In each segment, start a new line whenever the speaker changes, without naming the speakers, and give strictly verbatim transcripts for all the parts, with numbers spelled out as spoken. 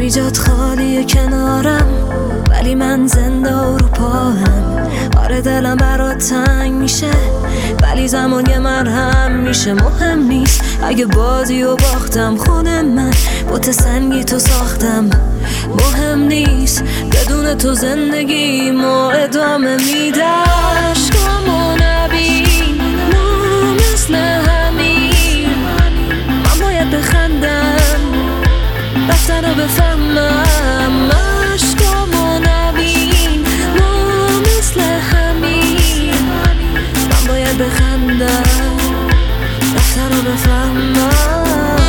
همه جات خالیه کنارم، ولی من زنده و رو پاهم. آره دلم برات تنگ میشه، ولی زمان یه مرهم میشه. مهم نیست اگه بازی و باختم، خونه من بوت سنگی تو ساختم. مهم نیست بدون تو زندگی ما ادامه میدم. عشقامو نبین ما مثل همین، من باید بخندم رفتن رو بفهمم. عشقامو نبین ما مثل همین، من باید بخندم رفتن رو بفهمم.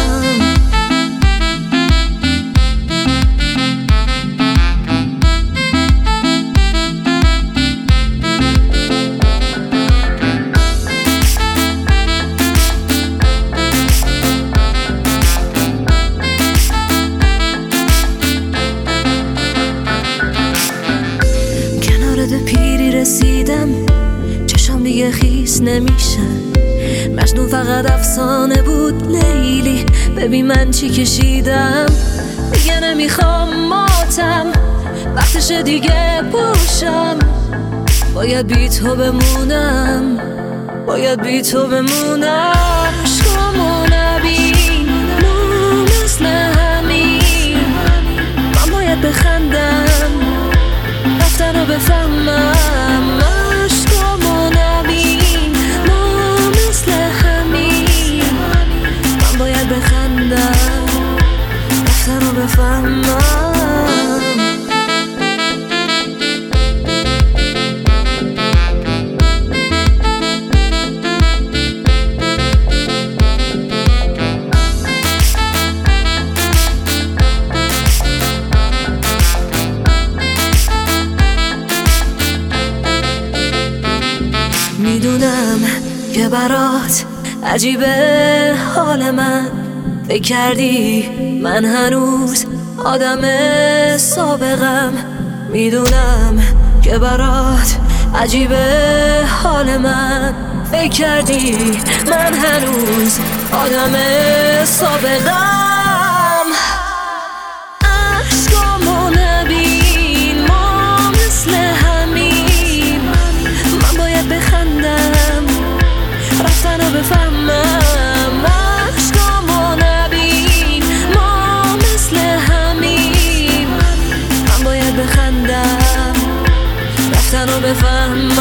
به پیری رسیدم، چشام دیگه خیس نمیشن. مجنون فقط افسانه بود لیلی، ببین من چی کشیدم. دیگه نمیخوام ماتم، وقتش دیگه پوشم. باید بی تو بمونم، باید بی تو بمونم. عشقامو نبین ما مثل همین، من باید بخندم رفتن رو بفهمم. عشقامو نبین ما مثل همین، من باید بخندم رفتن رو بفهمم. میدونم که برات عجیبه حال من، فکر کردی من هنوز آدم سابقم. میدونم که برات عجیبه حال من، فکر کردی من هنوز آدم سابقم. عشقامو نبین ما مثل همین، من باید بخندم رفتن رو بفهمم. عشقامو نبین ما مثل همین، من باید بخندم رفتن رو بفهمم.